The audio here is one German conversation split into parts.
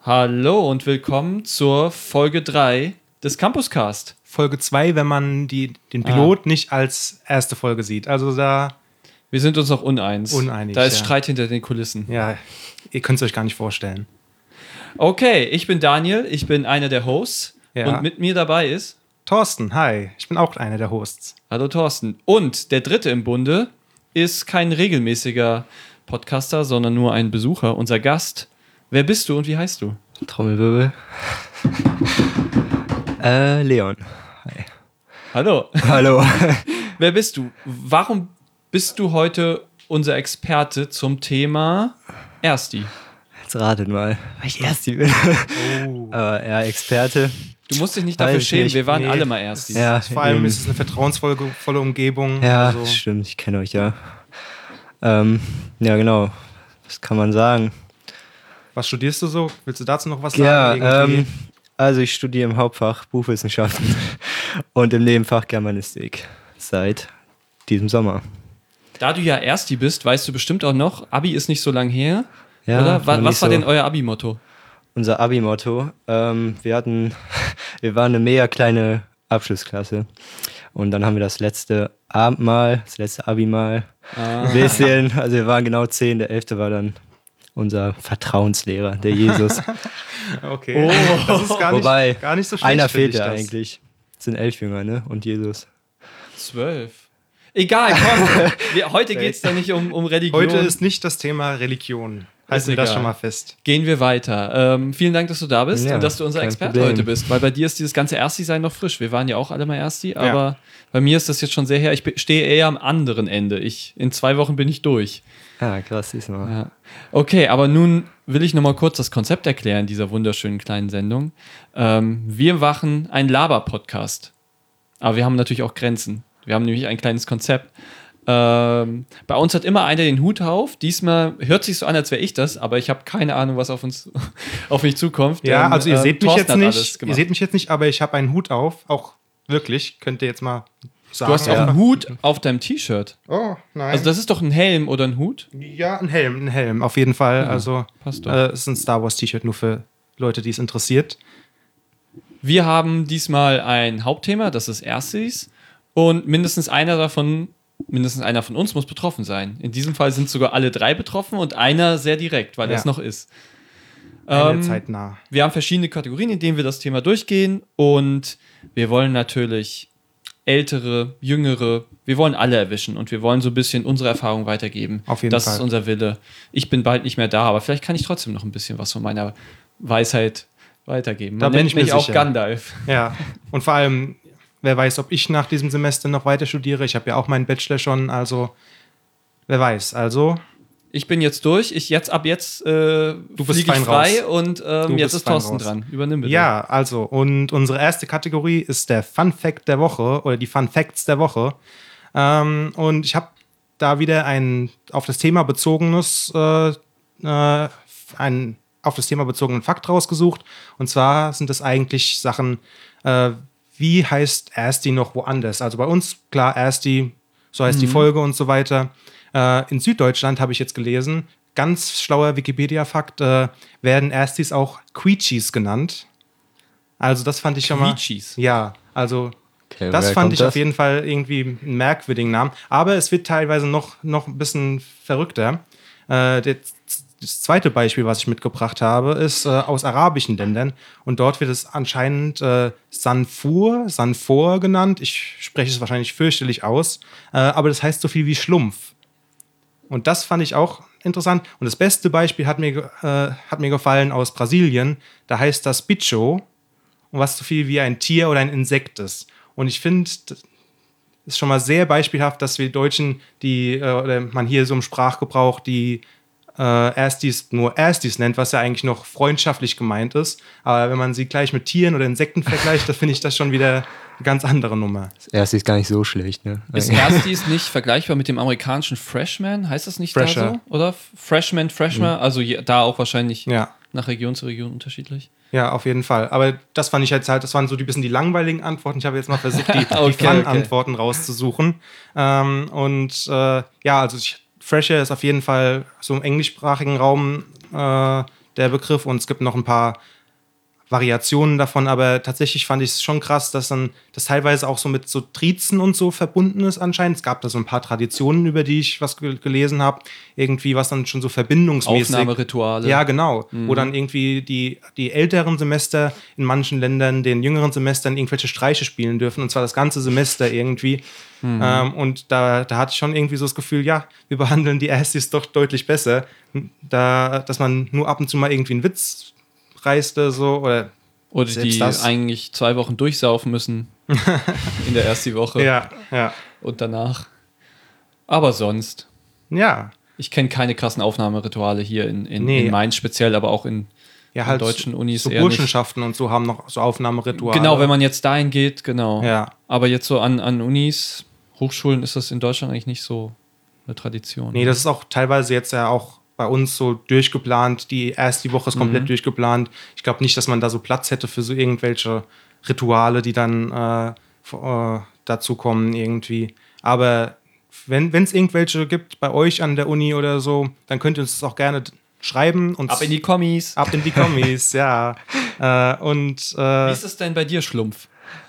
Hallo und willkommen zur Folge 3 des Campuscast. Folge 2, wenn man den Pilot nicht als erste Folge sieht. Also da... Wir sind uns noch uneinig. Da ist ja. Streit hinter den Kulissen. Ja, ihr könnt es euch gar nicht vorstellen. Okay, ich bin Daniel, ich bin einer der Hosts. Ja. Und mit mir dabei ist... Thorsten, hi. Ich bin auch einer der Hosts. Hallo Thorsten. Und der dritte im Bunde ist kein regelmäßiger Podcaster, sondern nur ein Besucher, unser Gast. Wer bist du und wie heißt du? Trommelwirbel. Leon. Hi. Hallo. Hallo. Wer bist du? Warum bist du heute unser Experte zum Thema Ersti? Jetzt ratet mal, weil ich Ersti bin. Oh. Ja, Experte. Du musst dich nicht dafür Weiß schämen, nicht. wir waren Nee. alle mal Erstis. Ja, Vor allem eben. ist es eine vertrauensvolle Umgebung. Ja, Also, stimmt, ich kenne euch ja. Ja, genau. Was kann man sagen? was studierst du so? Willst du dazu noch was Ja, sagen? also ich studiere im Hauptfach Buchwissenschaften und im Nebenfach Germanistik seit diesem Sommer. Da du ja Ersti bist, weißt du bestimmt auch noch, Abi ist nicht so lang her, Ja, oder? noch Was nicht war so. denn euer Abi-Motto? Unser Abi-Motto. Wir waren eine mega kleine Abschlussklasse. Und dann haben wir das letzte Abendmahl, das letzte Abi-Mal, ein bisschen, also wir waren genau 10, der 11. war dann unser Vertrauenslehrer, der Jesus. Okay. Das ist Wobei, gar nicht so schlecht. einer finde fehlt ich ja das. eigentlich. Es sind 11 Jünger, ne? Und Jesus. 12. Egal, komm. Heute geht es da nicht um Religion. Heute ist nicht das Thema Religion. Halten wir das egal. schon mal fest. Gehen wir weiter. Vielen Dank, dass du da bist Ja, und dass du unser kein Experte Problem. heute bist, weil bei dir ist dieses ganze Ersti-Sein noch frisch. Wir waren ja auch alle mal Ersti, aber bei mir ist das jetzt schon sehr her. Ich stehe eher am anderen Ende. In 2 Wochen bin ich durch. Ja, krass, diesmal. Ja. Okay, aber nun will ich noch mal kurz das Konzept erklären dieser wunderschönen kleinen Sendung. Wir machen einen Laber-Podcast. Aber wir haben natürlich auch Grenzen. Wir haben nämlich ein kleines Konzept. Bei uns hat immer einer den Hut auf. Diesmal hört sich so an, als wäre ich das, aber ich habe keine Ahnung, was auf mich zukommt. Ja, Denn, also ihr seht mich Thorsten jetzt hat alles nicht. Ihr gemacht. seht mich jetzt nicht, aber ich habe einen Hut auf. Auch wirklich, könnt ihr jetzt mal sagen. Du hast auch einen Hut auf deinem T-Shirt. Oh, nein. Also das ist doch ein Helm oder ein Hut? Ja, ein Helm, auf jeden Fall. Ja, Also, passt doch. es ist ein Star Wars T-Shirt nur für Leute, die es interessiert. Wir haben diesmal ein Hauptthema, das ist Erstis. Und mindestens einer von uns muss betroffen sein. In diesem Fall sind sogar alle 3 betroffen und einer sehr direkt, weil er es noch ist. Zeitnah. Wir haben verschiedene Kategorien, in denen wir das Thema durchgehen. Und wir wollen natürlich Ältere, Jüngere, wir wollen alle erwischen. Und wir wollen so ein bisschen unsere Erfahrung weitergeben. Auf jeden Das Fall. ist unser Wille. Ich bin bald nicht mehr da, aber vielleicht kann ich trotzdem noch ein bisschen was von meiner Weisheit weitergeben. Da Man bin nennt ich mir mich auch sicher. Gandalf. Ja, und vor allem, wer weiß, ob ich nach diesem Semester noch weiter studiere. Ich habe ja auch meinen Bachelor schon, also wer weiß. Also, Ich bin jetzt durch. Ab jetzt bist fliege ich fein frei raus. und jetzt bist ist fein Thorsten raus. dran. Übernimm bitte. ja, also, und unsere erste Kategorie ist der Fun Fact der Woche oder die Fun Facts der Woche. Und ich habe da wieder einen auf das Thema bezogenen Fakt rausgesucht. Und zwar sind das eigentlich Sachen, wie heißt Ersti noch woanders? Also bei uns, klar, Ersti, so heißt die Folge und so weiter. In Süddeutschland habe ich jetzt gelesen, ganz schlauer Wikipedia-Fakt, werden Erstis auch Quietschis genannt. Also das fand ich schon mal... Quietschis? Ja, also Okay, das woher fand kommt ich das? auf jeden Fall irgendwie einen merkwürdigen Namen. Aber es wird teilweise noch ein bisschen verrückter. Das zweite Beispiel, was ich mitgebracht habe, ist aus arabischen Ländern. Und dort wird es anscheinend Sanfor genannt. Ich spreche es wahrscheinlich fürchterlich aus. Aber das heißt so viel wie Schlumpf. Und das fand ich auch interessant. Und das beste Beispiel hat mir gefallen aus Brasilien. Da heißt das Bicho. Und was so viel wie ein Tier oder ein Insekt ist. Und ich finde, das ist schon mal sehr beispielhaft, dass wir Deutschen, oder man hier so im Sprachgebrauch, die Erstis nur Erstis nennt, was ja eigentlich noch freundschaftlich gemeint ist. Aber wenn man sie gleich mit Tieren oder Insekten vergleicht, da finde ich das schon wieder eine ganz andere Nummer. Das erste ist gar nicht so schlecht, ne? Ist Erstis nicht vergleichbar mit dem amerikanischen Freshman? Heißt das nicht Fresher. da so? Oder Freshman? Also da auch wahrscheinlich Ja. nach Region zu Region unterschiedlich. Ja, auf jeden Fall. Aber das fand ich jetzt halt, das waren so ein bisschen die langweiligen Antworten. Ich habe jetzt mal versucht, die Okay. Fun-Antworten rauszusuchen. Also Fresher ist auf jeden Fall so im englischsprachigen Raum der Begriff, und es gibt noch ein paar Variationen davon, aber tatsächlich fand ich es schon krass, dass dann das teilweise auch so mit so Trizen und so verbunden ist anscheinend. Es gab da so ein paar Traditionen, über die ich was gelesen habe, irgendwie was dann schon so verbindungsmäßig. Aufnahmerituale. Ja, genau. Wo dann irgendwie die älteren Semester in manchen Ländern den jüngeren Semestern irgendwelche Streiche spielen dürfen, und zwar das ganze Semester irgendwie. Und da hatte ich schon irgendwie so das Gefühl, ja, wir behandeln die Erstis doch deutlich besser, dass man nur ab und zu mal irgendwie einen Witz reiste so oder die das. eigentlich 2 Wochen durchsaufen müssen in der ersten Woche Ja. und danach. Aber sonst, Ja. ich kenne keine krassen Aufnahmerituale hier in Nee. Mainz speziell, aber auch in Ja, halt deutschen Unis so eher nicht. Burschenschaften und so haben noch so Aufnahmerituale. Genau, wenn man jetzt dahin geht, genau. Ja. Aber jetzt so an Unis, Hochschulen ist das in Deutschland eigentlich nicht so eine Tradition. Nee, das ist auch teilweise jetzt ja auch bei uns so durchgeplant. Die Woche ist komplett durchgeplant. Ich glaube nicht, dass man da so Platz hätte für so irgendwelche Rituale, die dann dazu kommen irgendwie. Aber wenn es irgendwelche gibt bei euch an der Uni oder so, dann könnt ihr uns das auch gerne schreiben. Ab in die Kommis. Ab in die Kommis, ja. Wie ist es denn bei dir, Schlumpf?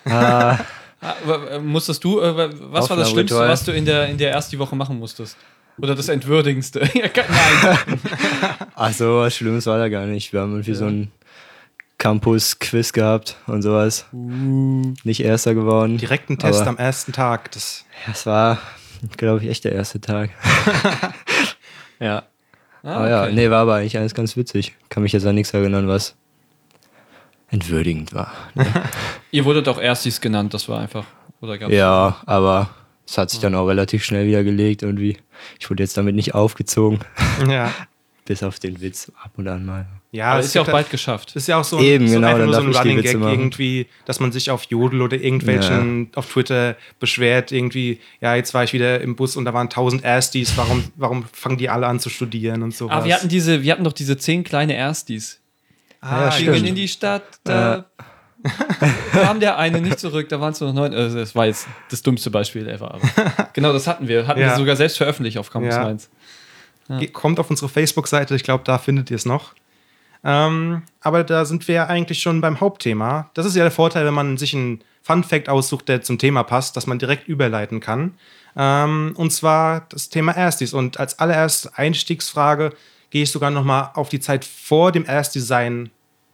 Musstest du, was war das Schlimmste, Aufnahmeritual. was du in der ersten Woche machen musstest? Oder das Entwürdigendste? Nein. Ach so, was Schlimmes war da gar nicht. Wir haben irgendwie so ein Campus-Quiz gehabt und sowas. Nicht Erster geworden. Direkt ein Test aber am ersten Tag. Das war, glaube ich, echt der erste Tag. Ja. Aber ja, nee, war aber eigentlich alles ganz witzig. Kann mich jetzt an nichts erinnern, was entwürdigend war. Ihr wurdet auch Erstis genannt, das war einfach. Oder gab's Ja, aber es hat sich dann auch relativ schnell wieder gelegt irgendwie. Ich wurde jetzt damit nicht aufgezogen, Ja. bis auf den Witz ab und an mal. Ja, Aber es ist ja auch gibt bald geschafft. ist ja auch so, Eben, so genau, einfach dann nur so darf ein ich die Running Witze Gag machen. irgendwie, dass man sich auf Jodel oder irgendwelchen auf Twitter beschwert, irgendwie, ja, jetzt war ich wieder im Bus und da waren 1000 Erstis, warum fangen die alle an zu studieren und so. Ah, wir hatten doch diese 10 kleine Erstis. ja, Gingen stimmt. in die Stadt, da kam der eine nicht zurück, da waren es nur noch 9. Also das war jetzt das dummste Beispiel ever. Aber genau, das hatten wir. Hatten Ja. wir sogar selbst veröffentlicht auf Campus Ja. Mainz. Kommt auf unsere Facebook-Seite, ich glaube, da findet ihr es noch. Aber da sind wir ja eigentlich schon beim Hauptthema. Das ist ja der Vorteil, wenn man sich einen Fun-Fact aussucht, der zum Thema passt, dass man direkt überleiten kann. Und zwar das Thema Erstis. Und als allererste Einstiegsfrage gehe ich sogar nochmal auf die Zeit vor dem Erstdesign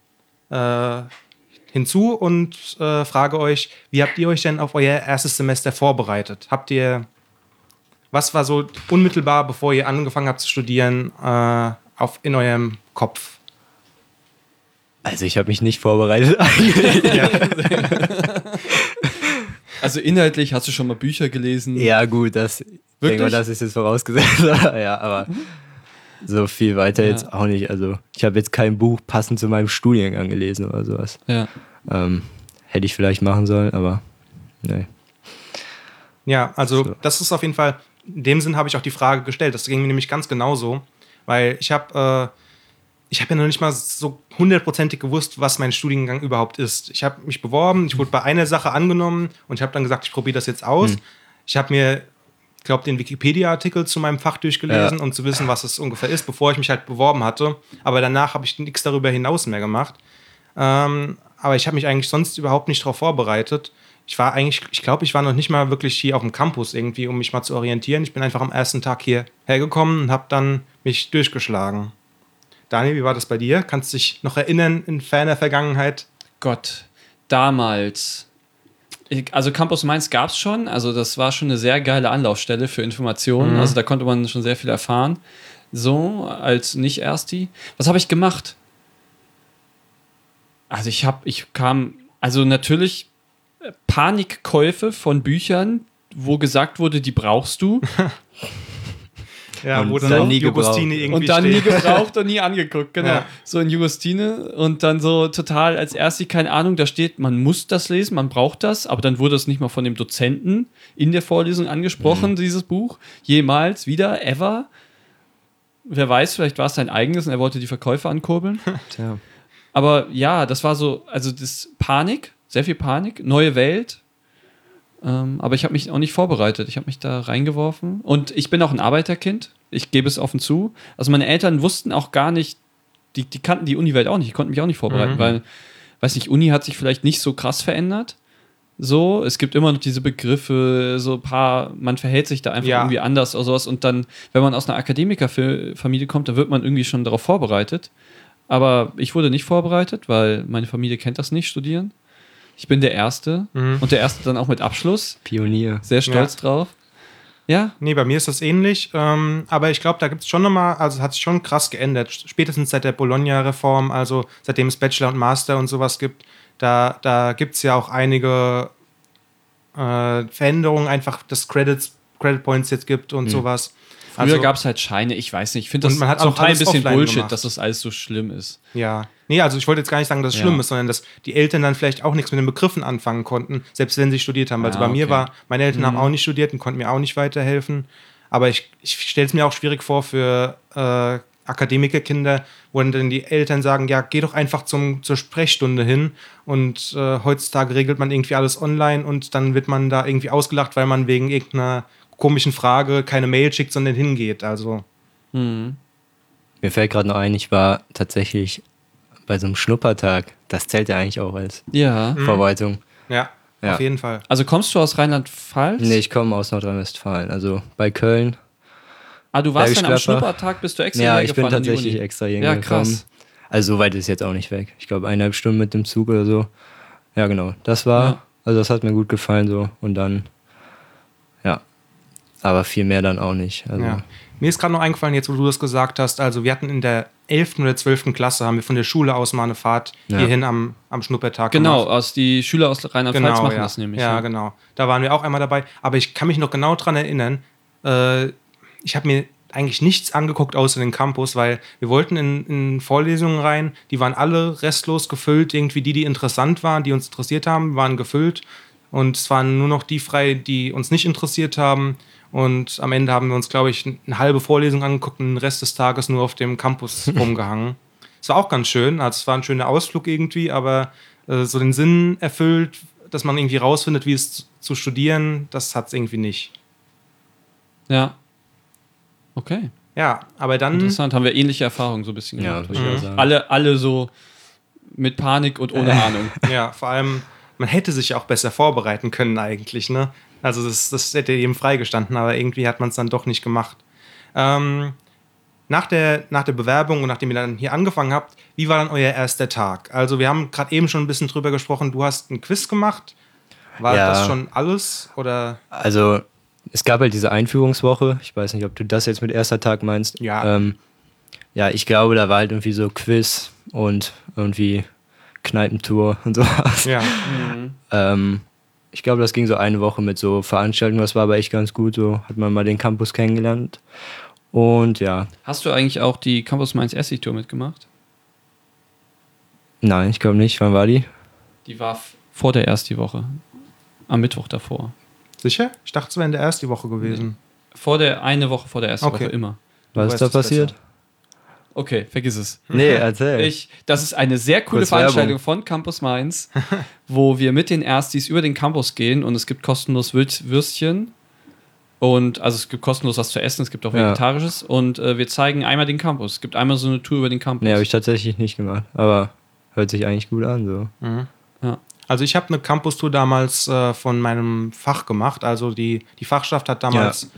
hinzu und frage euch, wie habt ihr euch denn auf euer erstes Semester vorbereitet? Was war so unmittelbar, bevor ihr angefangen habt zu studieren, in eurem Kopf? Also ich habe mich nicht vorbereitet eigentlich. Also inhaltlich hast du schon mal Bücher gelesen. Ja gut, ich denke mal, das ist jetzt vorausgesetzt. Ja, aber so viel weiter jetzt auch nicht. Also ich habe jetzt kein Buch passend zu meinem Studiengang gelesen oder sowas. Ja. Hätte ich vielleicht machen sollen, aber nee. Ja, also So. das ist auf jeden Fall, in dem Sinn habe ich auch die Frage gestellt. Das ging mir nämlich ganz genauso, weil ich habe ja noch nicht mal so 100%ig gewusst, was mein Studiengang überhaupt ist. Ich habe mich beworben, ich wurde bei einer Sache angenommen und ich habe dann gesagt, ich probiere das jetzt aus. Ich habe mir, glaube den Wikipedia-Artikel zu meinem Fach durchgelesen, um zu wissen, was es ungefähr ist, bevor ich mich halt beworben hatte. Aber danach habe ich nichts darüber hinaus mehr gemacht. Aber ich habe mich eigentlich sonst überhaupt nicht darauf vorbereitet. Ich glaube, ich war noch nicht mal wirklich hier auf dem Campus irgendwie, um mich mal zu orientieren. Ich bin einfach am ersten Tag hier hergekommen und habe dann mich durchgeschlagen. Daniel, wie war das bei dir? Kannst du dich noch erinnern in ferner Vergangenheit? Gott, damals. Also Campus Mainz gab es schon, also das war schon eine sehr geile Anlaufstelle für Informationen, also da konnte man schon sehr viel erfahren. So, als Nicht-Ersti. Was habe ich gemacht? Also also natürlich Panikkäufe von Büchern, wo gesagt wurde, die brauchst du. Ja, Und wo dann dann nie Jugostine gebraucht. irgendwie Und dann nie steht. gebraucht und nie angeguckt, genau. Ja. So in Jugostine und dann so total als Ersti, keine Ahnung, da steht, man muss das lesen, man braucht das, aber dann wurde es nicht mal von dem Dozenten in der Vorlesung angesprochen, dieses Buch. Jemals, wieder, ever. Wer weiß, vielleicht war es sein eigenes und er wollte die Verkäufer ankurbeln. Tja. Aber ja, das war so, also das Panik, sehr viel Panik, neue Welt. Aber ich habe mich auch nicht vorbereitet. Ich habe mich da reingeworfen. Und ich bin auch ein Arbeiterkind. Ich gebe es offen zu. Also meine Eltern wussten auch gar nicht, die kannten die Uniwelt auch nicht, die konnten mich auch nicht vorbereiten, weil, weiß nicht, Uni hat sich vielleicht nicht so krass verändert. So, es gibt immer noch diese Begriffe, so ein paar, man verhält sich da einfach irgendwie anders oder sowas. Und dann, wenn man aus einer Akademikerfamilie kommt, dann wird man irgendwie schon darauf vorbereitet. Aber ich wurde nicht vorbereitet, weil meine Familie kennt das nicht, studieren. Ich bin der Erste und der Erste dann auch mit Abschluss. Pionier. Sehr stolz drauf. Ja? Nee, bei mir ist das ähnlich. Aber ich glaube, da gibt es schon nochmal, also hat sich schon krass geändert. Spätestens seit der Bologna-Reform, also seitdem es Bachelor und Master und sowas gibt, da gibt es ja auch einige Veränderungen, einfach, dass Credit Points jetzt gibt und sowas. Früher gab es halt Scheine, ich weiß nicht. Ich finde das man hat zum auch Teil ein alles bisschen offline Bullshit, gemacht. dass das alles so schlimm ist. Ja. Nee, also ich wollte jetzt gar nicht sagen, dass es schlimm ist, sondern dass die Eltern dann vielleicht auch nichts mit den Begriffen anfangen konnten, selbst wenn sie studiert haben. Also bei mir meine Eltern haben auch nicht studiert und konnten mir auch nicht weiterhelfen. Aber ich stelle es mir auch schwierig vor für Akademikerkinder, wo dann die Eltern sagen, ja, geh doch einfach zur Sprechstunde hin und heutzutage regelt man irgendwie alles online und dann wird man da irgendwie ausgelacht, weil man wegen irgendeiner komischen Frage keine Mail schickt, sondern hingeht. Also. Mir fällt gerade noch ein, ich war tatsächlich bei so einem Schnuppertag. Das zählt ja eigentlich auch als Vorbereitung. Ja, auf jeden Fall. Also kommst du aus Rheinland-Pfalz? Nee, ich komme aus Nordrhein-Westfalen, also bei Köln. Ah, du warst dann am Schnuppertag, bist du extra Ja, hierher ich bin gefahren in die tatsächlich Uni? extra hier Ja, gekommen. krass. Also so weit ist jetzt auch nicht weg. Ich glaube 1,5 Stunden mit dem Zug oder so. Ja, genau. Das war, also das hat mir gut gefallen so. Und dann, aber viel mehr dann auch nicht. Also. Ja. Mir ist gerade noch eingefallen, jetzt wo du das gesagt hast, also wir hatten in der 11. oder 12. Klasse, haben wir von der Schule aus mal eine Fahrt hierhin am Schnuppertag Genau, gemacht. die Schüler aus Rheinland-Pfalz machen das nämlich. Ja, genau. Da waren wir auch einmal dabei. Aber ich kann mich noch genau dran erinnern, ich habe mir eigentlich nichts angeguckt außer den Campus, weil wir wollten in Vorlesungen rein, die waren alle restlos gefüllt, irgendwie die interessant waren, die uns interessiert haben, waren gefüllt und es waren nur noch die frei, die uns nicht interessiert haben und am Ende haben wir uns, glaube ich, eine halbe Vorlesung angeguckt und den Rest des Tages nur auf dem Campus rumgehangen. Es war auch ganz schön, also es war ein schöner Ausflug irgendwie, aber so den Sinn erfüllt, dass man irgendwie rausfindet, wie es zu studieren, das hat es irgendwie nicht. Ja. Okay. Ja, aber dann... Interessant, haben wir ähnliche Erfahrungen so ein bisschen Ja, gemacht. würde ich auch sagen. Alle so mit Panik und ohne Ahnung. Ja, vor allem, man hätte sich ja auch besser vorbereiten können eigentlich, ne? Also das hätte jedem freigestanden, aber irgendwie hat man es dann doch nicht gemacht. Nach der Bewerbung und nachdem ihr dann hier angefangen habt, wie war dann euer erster Tag? Also wir haben gerade eben schon ein bisschen drüber gesprochen, du hast ein Quiz gemacht. War das schon alles? Oder? Also es gab halt diese Einführungswoche. Ich weiß nicht, ob du das jetzt mit erster Tag meinst. Ja. Ja, ich glaube, da war halt irgendwie so Quiz und irgendwie Kneipentour und sowas. Ja. Ich glaube, das ging so eine Woche mit so Veranstaltungen. Das war aber echt ganz gut. So hat man mal den Campus kennengelernt. Und ja. Hast du eigentlich auch die Campus Mainz Essig-Tour mitgemacht? Nein, ich glaube nicht. Wann war die? Die war vor der ersten Woche. Am Mittwoch davor. Sicher? Ich dachte, es wäre in der ersten Woche gewesen. Eine Woche vor der ersten Woche immer. Was ist da passiert? Okay, vergiss es. Nee, erzähl. Das ist eine sehr coole Kurz Veranstaltung Werbung. von Campus Mainz, wo wir mit den Erstis über den Campus gehen und es gibt kostenlos Würstchen und also es gibt kostenlos was zu essen, es gibt auch Vegetarisches und wir zeigen einmal den Campus. Es gibt einmal so eine Tour über den Campus. Nee, habe ich tatsächlich nicht gemacht, aber hört sich eigentlich gut an. So. Ja. Also ich habe eine Campus-Tour damals von meinem Fach gemacht. Also die Fachschaft hat damals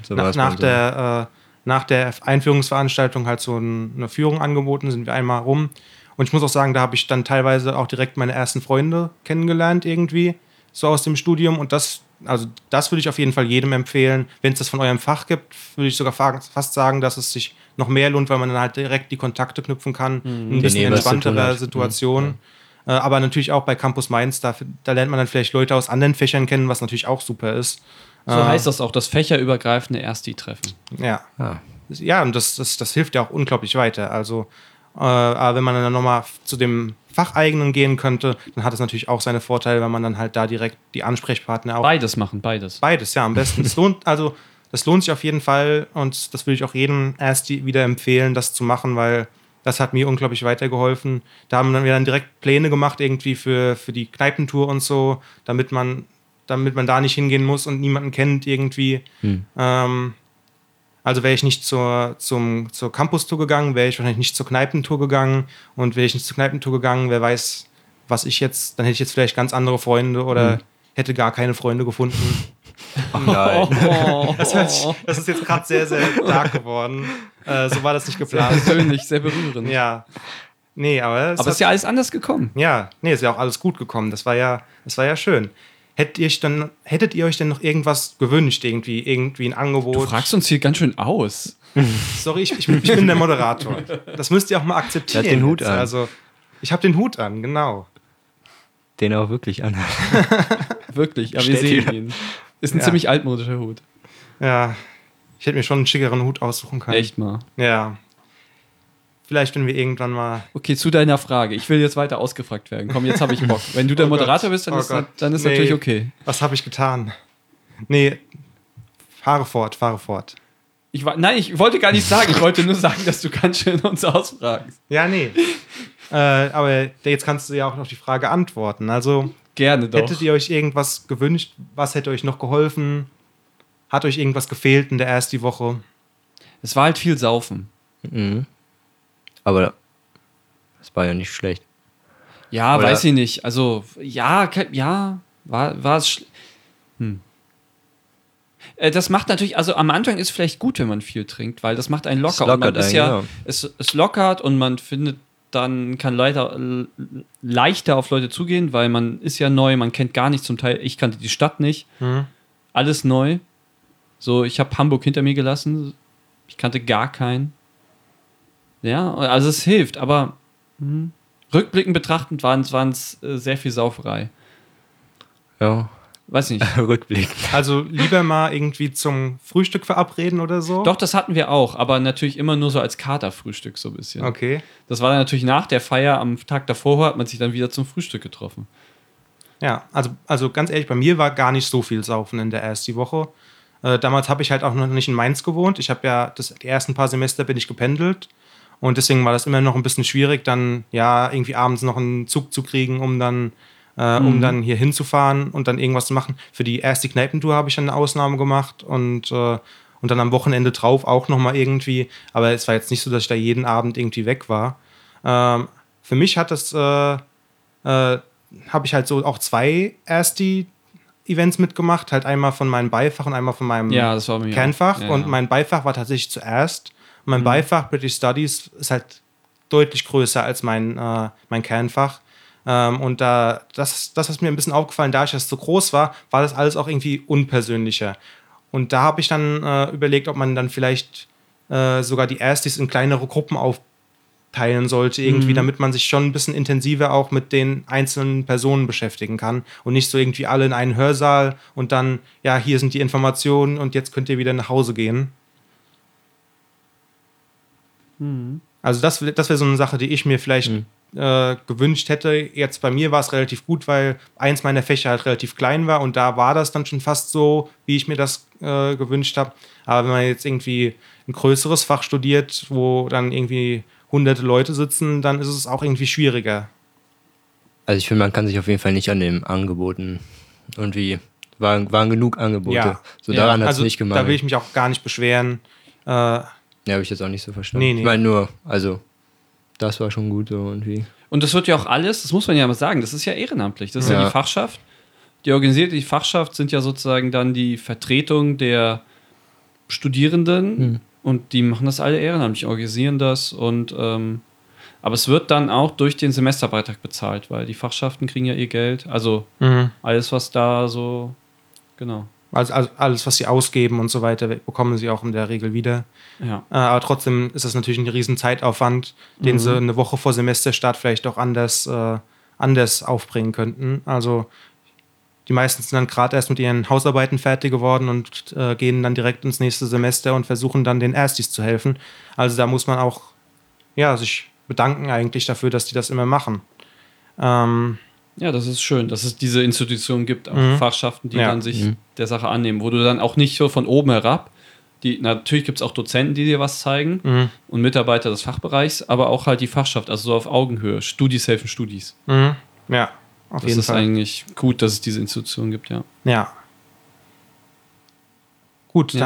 nach der Einführungsveranstaltung halt so eine Führung angeboten, sind wir einmal rum. Und ich muss auch sagen, da habe ich dann teilweise auch direkt meine ersten Freunde kennengelernt irgendwie, so aus dem Studium. Und das würde ich auf jeden Fall jedem empfehlen. Wenn es das von eurem Fach gibt, würde ich sogar fast sagen, dass es sich noch mehr lohnt, weil man dann halt direkt die Kontakte knüpfen kann. Ein bisschen entspanntere Situation. Aber natürlich auch bei Campus Mainz, da lernt man dann vielleicht Leute aus anderen Fächern kennen, was natürlich auch super ist. So heißt das auch, das fächerübergreifende Ersti-Treffen. Ja. Ja, und das hilft ja auch unglaublich weiter. Also, aber wenn man dann nochmal zu dem Facheigenen gehen könnte, dann hat es natürlich auch seine Vorteile, weil man dann halt da direkt die Ansprechpartner auch... Beides machen, beides. Beides, ja, am besten. Das lohnt sich auf jeden Fall und das würde ich auch jedem Ersti wieder empfehlen, das zu machen, weil das hat mir unglaublich weitergeholfen. Da haben wir dann direkt Pläne gemacht irgendwie für die Kneipentour und so, damit man da nicht hingehen muss und niemanden kennt irgendwie. Also wäre ich nicht zur Campus-Tour gegangen, wäre ich wahrscheinlich nicht zur Kneipentour gegangen. Und wäre ich nicht zur Kneipentour gegangen, wer weiß, was ich jetzt, dann hätte ich jetzt vielleicht ganz andere Freunde oder hätte gar keine Freunde gefunden. Oh nein. Das ist jetzt gerade sehr, sehr dark geworden. So war das nicht Sehr geplant. persönlich, sehr berührend. Ja. Nee, aber Aber es ist ja alles anders gekommen. ja, nee, ist ja auch alles gut gekommen. Das war ja schön. Hättet ihr euch denn noch irgendwas gewünscht, irgendwie ein Angebot? Du fragst uns hier ganz schön aus. Sorry, ich bin der Moderator. Das müsst ihr auch mal akzeptieren. Er hat den Hut jetzt. an. Also, ich habe den Hut an, genau. Den auch wirklich an. Wirklich, aber wir Steht sehen hier. ihn. Ist ein Ja. ziemlich altmodischer Hut. Ja, ich hätte mir schon einen schickeren Hut aussuchen können. Echt mal. Ja. Vielleicht, wenn wir irgendwann mal... Okay, zu deiner Frage. Ich will jetzt weiter ausgefragt werden. Komm, jetzt habe ich Bock. Wenn du der Oh Gott. Moderator bist, dann Oh ist, Gott. dann ist Nee. natürlich okay. Was habe ich getan? Nee, fahre fort. Ich wollte gar nicht sagen. Ich wollte nur sagen, dass du ganz schön uns ausfragst. Ja, nee. Aber jetzt kannst du ja auch noch die Frage antworten. Also, Gerne doch. hättet ihr euch irgendwas gewünscht? Was hätte euch noch geholfen? Hat euch irgendwas gefehlt in der ersten Woche? Es war halt viel Saufen. Mhm. Aber das war ja nicht schlecht. Ja, Oder- weiß ich nicht. Also, ja, war es. Das macht natürlich, also am Anfang ist vielleicht gut, wenn man viel trinkt, weil das macht einen locker. Es lockert und man ist einen, ja, ja. es lockert und man findet dann, kann leichter auf Leute zugehen, weil man ist ja neu, man kennt gar nichts zum Teil. Ich kannte die Stadt nicht. Alles neu. So, ich habe Hamburg hinter mir gelassen. Ich kannte gar keinen. Ja, also es hilft, aber rückblickend betrachtend waren es sehr viel Sauferei. Ja, Weiß nicht. Rückblick. Also lieber mal irgendwie zum Frühstück verabreden oder so? Doch, das hatten wir auch, aber natürlich immer nur so als Katerfrühstück so ein bisschen. Okay. Das war dann natürlich nach der Feier, am Tag davor hat man sich dann wieder zum Frühstück getroffen. Ja, also ganz ehrlich, bei mir war gar nicht so viel Saufen in der ersten Woche. Damals habe ich halt auch noch nicht in Mainz gewohnt. Ich habe ja die ersten paar Semester bin ich gependelt. Und deswegen war das immer noch ein bisschen schwierig, dann ja irgendwie abends noch einen Zug zu kriegen, um dann hier hinzufahren und dann irgendwas zu machen. Für die erste Kneipentour habe ich dann eine Ausnahme gemacht und dann am Wochenende drauf auch nochmal irgendwie. Aber es war jetzt nicht so, dass ich da jeden Abend irgendwie weg war. Für mich hat das, habe ich halt so auch zwei Ersti-Events mitgemacht. Halt einmal von meinem Beifach und einmal von meinem Ja, das war bei mir Kernfach. auch. Ja, Und ja. mein Beifach war tatsächlich zuerst. Und mein Beifach, British Studies, ist halt deutlich größer als mein Kernfach. Und das ist mir ein bisschen aufgefallen, da ich das so groß war das alles auch irgendwie unpersönlicher. Und da habe ich dann überlegt, ob man dann vielleicht sogar die Erstis in kleinere Gruppen aufteilen sollte, irgendwie, damit man sich schon ein bisschen intensiver auch mit den einzelnen Personen beschäftigen kann und nicht so irgendwie alle in einen Hörsaal und dann, ja, hier sind die Informationen und jetzt könnt ihr wieder nach Hause gehen. Also das wäre so eine Sache, die ich mir vielleicht gewünscht hätte. Jetzt bei mir war es relativ gut, weil eins meiner Fächer halt relativ klein war und da war das dann schon fast so, wie ich mir das gewünscht habe. Aber wenn man jetzt irgendwie ein größeres Fach studiert, wo dann irgendwie hunderte Leute sitzen, dann ist es auch irgendwie schwieriger. Also ich finde, man kann sich auf jeden Fall nicht an den Angeboten irgendwie, waren genug Angebote. Ja. So daran hat es Also nicht gemacht. da will ich mich auch gar nicht beschweren. Ja, habe ich jetzt auch nicht so verstanden. Nee, nee. Ich meine nur, also das war schon gut so irgendwie. Und das wird ja auch alles, das muss man ja mal sagen, das ist ja ehrenamtlich. Das ist ja Ja. die Fachschaft. Die Fachschaft sind ja sozusagen dann die Vertretung der Studierenden und die machen das alle ehrenamtlich, organisieren das und aber es wird dann auch durch den Semesterbeitrag bezahlt, weil die Fachschaften kriegen ja ihr Geld. Also alles, was da so, genau. Also alles, was sie ausgeben und so weiter, bekommen sie auch in der Regel wieder. Ja. Aber trotzdem ist das natürlich ein riesen Zeitaufwand, den sie eine Woche vor Semesterstart vielleicht auch anders aufbringen könnten. Also die meisten sind dann gerade erst mit ihren Hausarbeiten fertig geworden und gehen dann direkt ins nächste Semester und versuchen dann den Erstis zu helfen. Also da muss man auch sich bedanken eigentlich dafür, dass die das immer machen. Ja, das ist schön, dass es diese Institutionen gibt, auch Fachschaften, die Ja. dann sich der Sache annehmen, wo du dann auch nicht so von oben herab, natürlich gibt es auch Dozenten, die dir was zeigen und Mitarbeiter des Fachbereichs, aber auch halt die Fachschaft, also so auf Augenhöhe. Studis helfen Studis. Ja, auf Das jeden ist Fall. eigentlich gut, dass es diese Institutionen gibt, ja. Ja. Gut, Ja. dann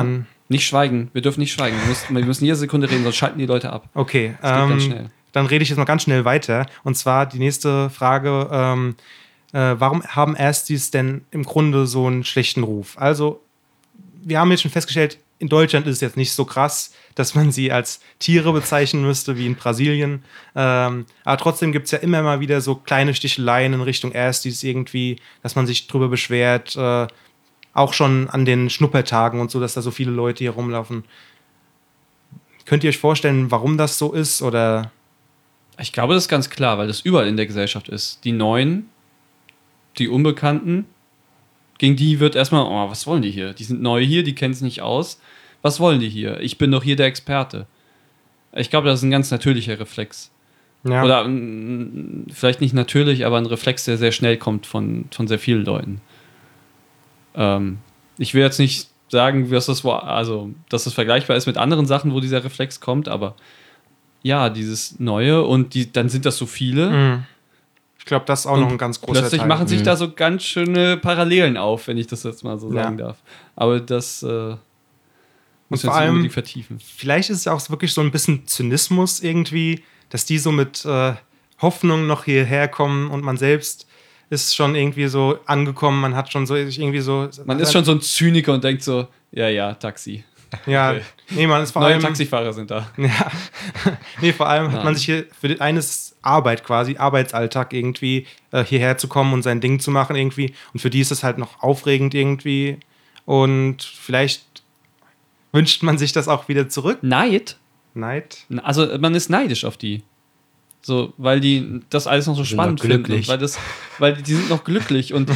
Nicht schweigen. Wir dürfen nicht schweigen. Wir müssen jede Sekunde reden, sonst schalten die Leute ab. Okay, Das geht ganz schnell. dann rede ich jetzt mal ganz schnell weiter. Und zwar die nächste Frage, warum haben Erstis denn im Grunde so einen schlechten Ruf? Also, wir haben jetzt schon festgestellt, in Deutschland ist es jetzt nicht so krass, dass man sie als Tiere bezeichnen müsste, wie in Brasilien. Aber trotzdem gibt es ja immer mal wieder so kleine Sticheleien in Richtung Erstis irgendwie, dass man sich drüber beschwert. Auch schon an den Schnuppertagen und so, dass da so viele Leute hier rumlaufen. Könnt ihr euch vorstellen, warum das so ist? Oder? Ich glaube, das ist ganz klar, weil das überall in der Gesellschaft ist. Die Neuen, die Unbekannten, gegen die wird erstmal, oh, was wollen die hier? Die sind neu hier, die kennen es nicht aus. Was wollen die hier? Ich bin doch hier der Experte. Ich glaube, das ist ein ganz natürlicher Reflex. Ja. Oder vielleicht nicht natürlich, aber ein Reflex, der sehr schnell kommt von sehr vielen Leuten. Ich will jetzt nicht sagen, dass das vergleichbar ist mit anderen Sachen, wo dieser Reflex kommt, aber ja, dieses Neue und dann sind das so viele. Ich glaube, das ist auch noch ein ganz großer Plötzlich Teil. machen sich da so ganz schöne Parallelen auf, wenn ich das jetzt mal so sagen darf. Aber das muss vor jetzt allem unbedingt vertiefen. Vielleicht ist es auch wirklich so ein bisschen Zynismus irgendwie, dass die so mit Hoffnung noch hierher kommen und man selbst ist schon irgendwie so angekommen, man hat schon so irgendwie so... Man ist schon so ein Zyniker und denkt so, ja, Taxi. Ja, Okay. nee, man ist vor Neue allem... Taxifahrer sind da. Ja. Nee, vor allem hat man sich hier für eines Arbeit quasi, Arbeitsalltag irgendwie hierher zu kommen und sein Ding zu machen irgendwie. Und für die ist es halt noch aufregend irgendwie. Und vielleicht wünscht man sich das auch wieder zurück. Neid? Also man ist neidisch auf die. So, weil die das alles noch so spannend finden. Und weil die sind noch glücklich und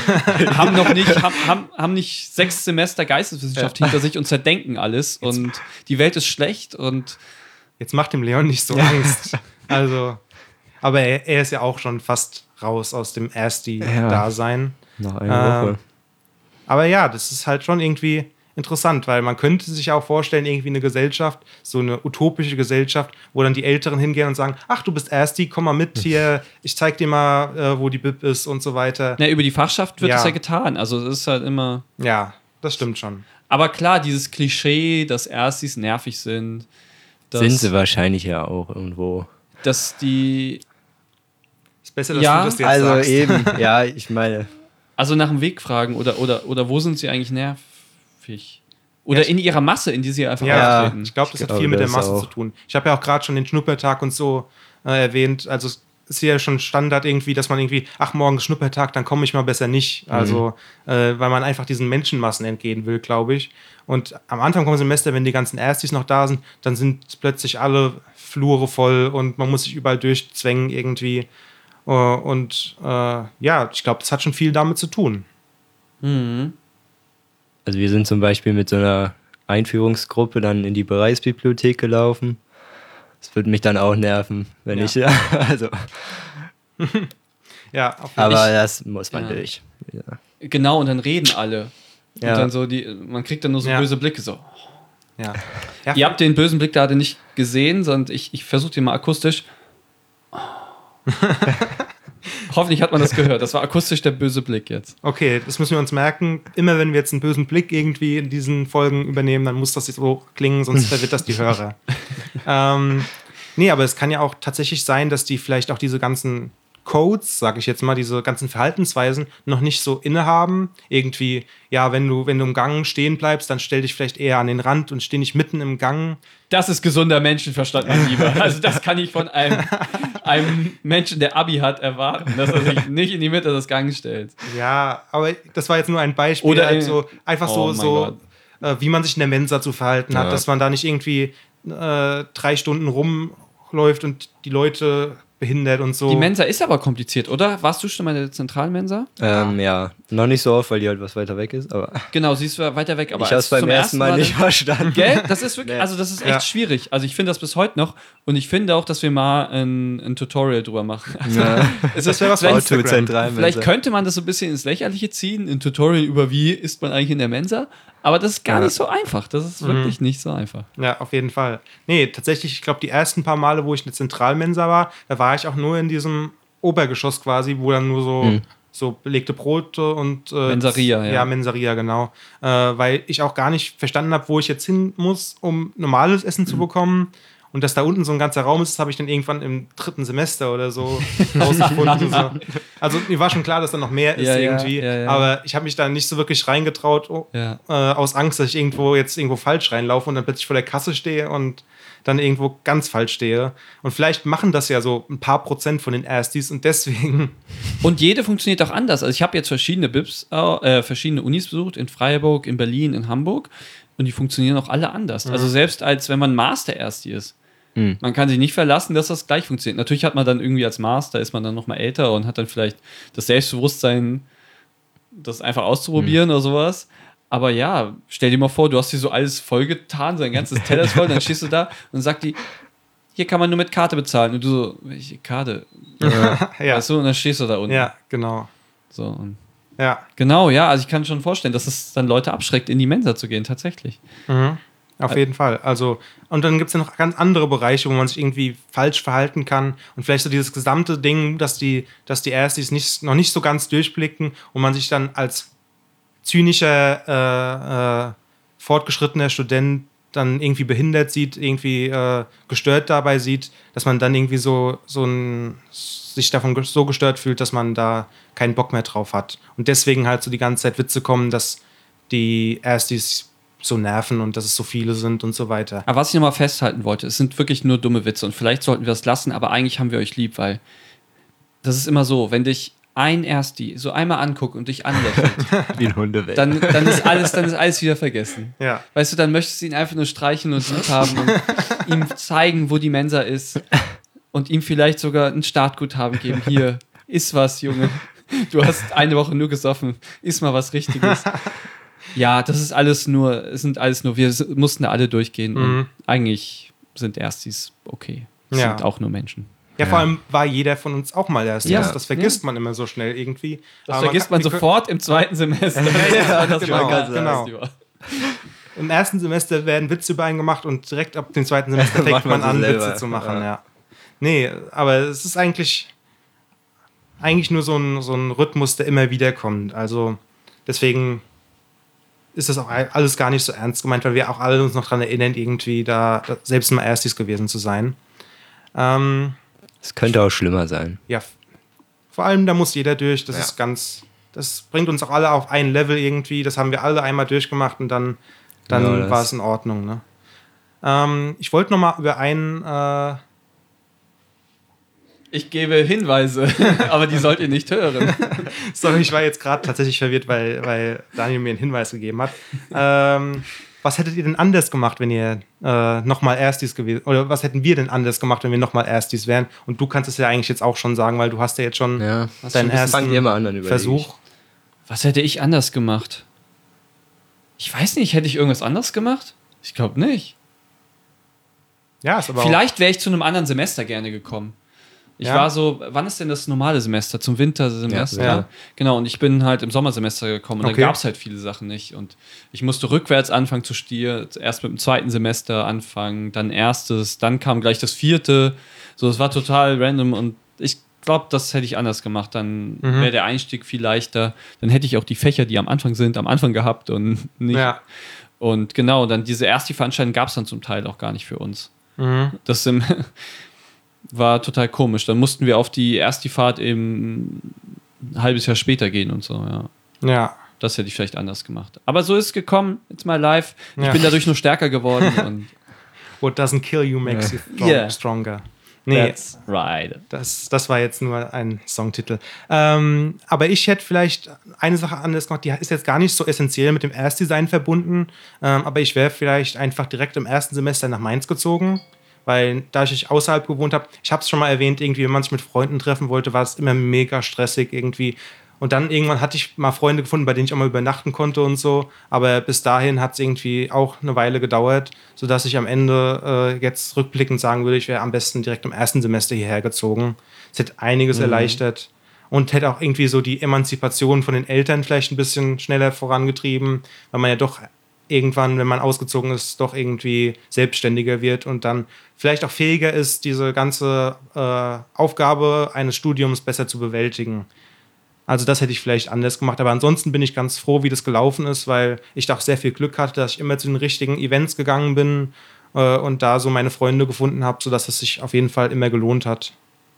haben nicht 6 Semester Geisteswissenschaft hinter sich und zerdenken alles. Und die Welt ist schlecht und jetzt macht dem Leon nicht so Angst. Also, aber er ist ja auch schon fast raus aus dem Ersti-Dasein. Nach einer Woche. Aber ja, das ist halt schon irgendwie interessant, weil man könnte sich auch vorstellen, irgendwie eine Gesellschaft, so eine utopische Gesellschaft, wo dann die Älteren hingehen und sagen, ach, du bist Ersti, komm mal mit hier, ich zeig dir mal, wo die Bib ist und so weiter. Ja, über die Fachschaft wird das ja getan. Also es ist halt immer... Ja, das stimmt schon. Aber klar, dieses Klischee, dass Erstis nervig sind. Sind sie wahrscheinlich ja auch irgendwo. Dass die... Ist besser, dass du das jetzt also sagst. eben, ja, ich meine... Also nach dem Weg fragen oder wo sind sie eigentlich nervig? Oder in ihrer Masse, in die sie einfach auftreten. Ich glaube, das hat viel mit der Masse zu tun. Ich habe ja auch gerade schon den Schnuppertag und so erwähnt. Also es ist ja schon Standard irgendwie, dass man irgendwie, ach, morgen ist Schnuppertag, dann komme ich mal besser nicht. Also, weil man einfach diesen Menschenmassen entgehen will, glaube ich. Und am Anfang vom Semester, wenn die ganzen Erstis noch da sind, dann sind plötzlich alle Flure voll und man muss sich überall durchzwängen irgendwie. Und ich glaube, das hat schon viel damit zu tun. Also wir sind zum Beispiel mit so einer Einführungsgruppe dann in die Bereichsbibliothek gelaufen. Das würde mich dann auch nerven, wenn ich... Also. Ja, aber das muss man durch. Ja. Genau, und dann reden alle. Ja. Und dann so man kriegt dann nur so böse Blicke. So. Ja. Ihr habt den bösen Blick gerade nicht gesehen, sondern ich versuche den mal akustisch. Hoffentlich hat man das gehört. Das war akustisch der böse Blick jetzt. Okay, das müssen wir uns merken. Immer wenn wir jetzt einen bösen Blick irgendwie in diesen Folgen übernehmen, dann muss das so klingen, sonst verwirrt das die Hörer. Nee, aber es kann ja auch tatsächlich sein, dass die vielleicht auch diese ganzen Codes, sag ich jetzt mal, diese ganzen Verhaltensweisen noch nicht so innehaben. Irgendwie, ja, wenn du im Gang stehen bleibst, dann stell dich vielleicht eher an den Rand und steh nicht mitten im Gang. Das ist gesunder Menschenverstand, mein Lieber. Also das kann ich von einem Menschen, der Abi hat, erwarten, dass er sich nicht in die Mitte des Gangs stellt. Ja, aber das war jetzt nur ein Beispiel. Oder halt so, einfach wie man sich in der Mensa zu verhalten hat, dass man da nicht irgendwie 3 Stunden rumläuft und die Leute behindert und so. Die Mensa ist aber kompliziert, oder? Warst du schon mal in der Zentralmensa? Ja, noch nicht so oft, weil die halt was weiter weg ist, aber... Genau, sie ist weiter weg, aber ich hab's beim ersten Mal nicht verstanden. Gell? Das ist wirklich, also das ist echt schwierig. Also ich finde das bis heute noch und ich finde auch, dass wir mal ein Tutorial drüber machen. Also, das wäre was für Instagram. Vielleicht könnte man das so ein bisschen ins Lächerliche ziehen, ein Tutorial über wie isst man eigentlich in der Mensa, aber das ist gar nicht so einfach. Das ist wirklich nicht so einfach. Ja, auf jeden Fall. Nee, tatsächlich, ich glaube, die ersten paar Male, wo ich in der Zentralmensa war, da war ich auch nur in diesem Obergeschoss quasi, wo dann nur so so belegte Brote und Mensaria, ja. Ja, Mensaria, genau. Weil ich auch gar nicht verstanden habe, wo ich jetzt hin muss, um normales Essen zu bekommen. Und dass da unten so ein ganzer Raum ist, habe ich dann irgendwann im 3. Semester oder so rausgefunden. So. Also mir war schon klar, dass da noch mehr ist irgendwie. Ja. Aber ich habe mich da nicht so wirklich reingetraut, aus Angst, dass ich irgendwo falsch reinlaufe und dann plötzlich vor der Kasse stehe und dann irgendwo ganz falsch stehe. Und vielleicht machen das ja so ein paar Prozent von den Erstis und deswegen. Und jede funktioniert auch anders. Also ich habe jetzt verschiedene verschiedene Unis besucht, in Freiburg, in Berlin, in Hamburg. Und die funktionieren auch alle anders. Also selbst als wenn man Master-Ersti ist. Man kann sich nicht verlassen, dass das gleich funktioniert. Natürlich hat man dann irgendwie als Master, ist man dann noch mal älter und hat dann vielleicht das Selbstbewusstsein, das einfach auszuprobieren oder sowas. Aber ja, stell dir mal vor, du hast dir so alles vollgetan, so ein ganzes Teller ist voll, dann stehst du da und dann sagt die, hier kann man nur mit Karte bezahlen. Und du so, welche Karte? Weißt du, und dann stehst du da unten. Ja, genau. So, und Ja. genau, ja, also ich kann schon vorstellen, dass es dann Leute abschreckt, in die Mensa zu gehen, tatsächlich. Auf jeden Fall. Also, und dann gibt es ja noch ganz andere Bereiche, wo man sich irgendwie falsch verhalten kann und vielleicht so dieses gesamte Ding, dass die Erstis noch nicht so ganz durchblicken und man sich dann als zynischer, fortgeschrittener Student dann irgendwie behindert sieht, irgendwie gestört dabei sieht, dass man dann irgendwie sich davon so gestört fühlt, dass man da keinen Bock mehr drauf hat. Und deswegen halt so die ganze Zeit Witze kommen, dass die Erstis so nerven und dass es so viele sind und so weiter. Aber was ich nochmal festhalten wollte, es sind wirklich nur dumme Witze und vielleicht sollten wir das lassen, aber eigentlich haben wir euch lieb, weil das ist immer so, wenn dich ein Ersti so einmal anguckt und dich anlächelt, Wie ein Hundewelt. dann ist alles wieder vergessen. Ja. Weißt du, dann möchtest du ihn einfach nur streichen und lieb haben und ihm zeigen, wo die Mensa ist und ihm vielleicht sogar ein Startguthaben geben. Hier, iss was, Junge. Du hast eine Woche nur gesoffen. Iss mal was Richtiges. Ja, es sind alles nur, wir mussten da alle durchgehen und eigentlich sind Erstis okay. Sind auch nur Menschen. Ja, vor allem war jeder von uns auch mal Erstis. Ja. Das vergisst man immer so schnell irgendwie. Das vergisst man sofort im 2. Semester. Das genau, war ganz genau. Im 1. Semester werden Witze über einen gemacht und direkt ab dem 2. Semester fängt man an, Witze zu machen. Ja. Nee, aber es ist eigentlich nur so ein Rhythmus, der immer wieder kommt. Also deswegen ist das auch alles gar nicht so ernst gemeint, weil wir auch alle uns noch daran erinnern, irgendwie da selbst mal Erstis gewesen zu sein. Es könnte auch schlimmer sein. Ja, vor allem da muss jeder durch. Das bringt uns auch alle auf ein Level irgendwie. Das haben wir alle einmal durchgemacht und dann war es in Ordnung. Ne? Ich wollte noch mal über einen... Ich gebe Hinweise, aber die sollt ihr nicht hören. Sorry, ich war jetzt gerade tatsächlich verwirrt, weil Daniel mir einen Hinweis gegeben hat. Was hättet ihr denn anders gemacht, wenn ihr nochmal Erstis gewesen... Oder was hätten wir denn anders gemacht, wenn wir nochmal Erstis wären? Und du kannst es ja eigentlich jetzt auch schon sagen, weil du hast ja jetzt schon deinen ersten Versuch. Was hätte ich anders gemacht? Ich weiß nicht, hätte ich irgendwas anders gemacht? Ich glaube nicht. Ja, ist aber vielleicht wäre ich zu einem anderen Semester gerne gekommen. Ich war so, wann ist denn das normale Semester? Zum Wintersemester? Ja. Genau, und ich bin halt im Sommersemester gekommen und dann gab es halt viele Sachen nicht. Und ich musste rückwärts anfangen zu studieren, erst mit dem 2. Semester anfangen, dann 1., dann kam gleich das 4. So, es war total random und ich glaube, das hätte ich anders gemacht. Dann wäre der Einstieg viel leichter. Dann hätte ich auch die Fächer, die am Anfang sind, am Anfang gehabt und nicht. Ja. Und genau, dann diese Veranstaltung gab es dann zum Teil auch gar nicht für uns. Das war total komisch. Dann mussten wir auf die Fahrt eben ein halbes Jahr später gehen und so, ja. Das hätte ich vielleicht anders gemacht. Aber so ist es gekommen, it's my life. Ich bin dadurch nur stärker geworden. Und What doesn't kill you makes you stronger. Nee, that's right. Das war jetzt nur ein Songtitel. Aber ich hätte vielleicht eine Sache anders gemacht, die ist jetzt gar nicht so essentiell mit dem Erstdesign verbunden, aber ich wäre vielleicht einfach direkt im 1. Semester nach Mainz gezogen, weil da ich außerhalb gewohnt habe, ich habe es schon mal erwähnt, irgendwie, wenn man sich mit Freunden treffen wollte, war es immer mega stressig irgendwie. Und dann irgendwann hatte ich mal Freunde gefunden, bei denen ich auch mal übernachten konnte und so. Aber bis dahin hat es irgendwie auch eine Weile gedauert, sodass ich am Ende jetzt rückblickend sagen würde, ich wäre am besten direkt im 1. Semester hierher gezogen. Es hätte einiges erleichtert und hätte auch irgendwie so die Emanzipation von den Eltern vielleicht ein bisschen schneller vorangetrieben, weil man ja doch irgendwann, wenn man ausgezogen ist, doch irgendwie selbstständiger wird und dann vielleicht auch fähiger ist, diese ganze Aufgabe eines Studiums besser zu bewältigen. Also das hätte ich vielleicht anders gemacht. Aber ansonsten bin ich ganz froh, wie das gelaufen ist, weil ich doch sehr viel Glück hatte, dass ich immer zu den richtigen Events gegangen bin und da so meine Freunde gefunden habe, sodass es sich auf jeden Fall immer gelohnt hat.